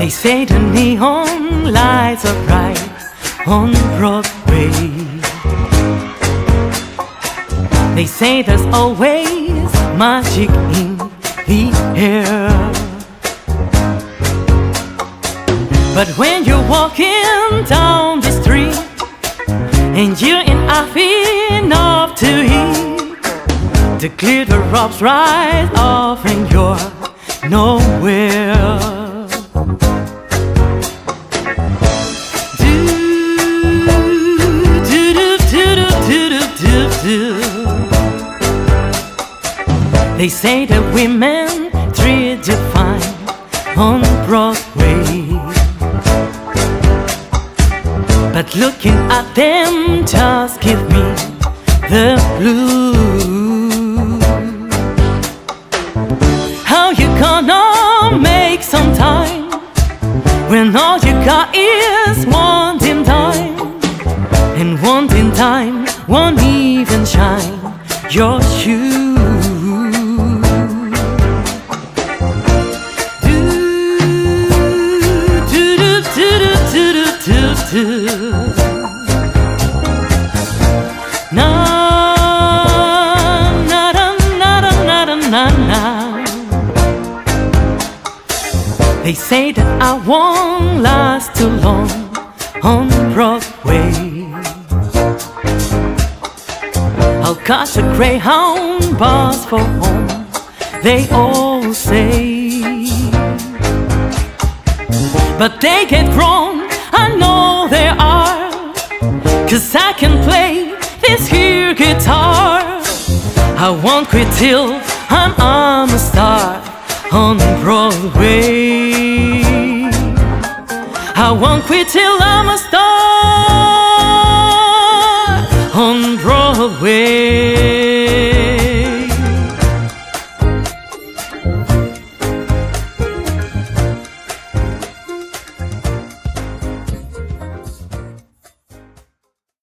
They say the neon lights are bright on Broadway. They say there's always magic in the air. But when you're walking down the street and you ain't half enough to eat, the glitter rubs right off and you're nowhere. They say that women treat you fine on Broadway, but looking at them just give me the blues. How you gonna make some time when all you got is wanting time, and wanting time won't even shine your shoes. Na na na na na na na na. They say that I won't last too long on Broadway. I'll catch a Greyhound bus for home, they all say. But they get wrong, I know they are, 'cause I can play this here guitar. I won't quit till I'm a star on Broadway. I won't quit till I'm a star on Broadway.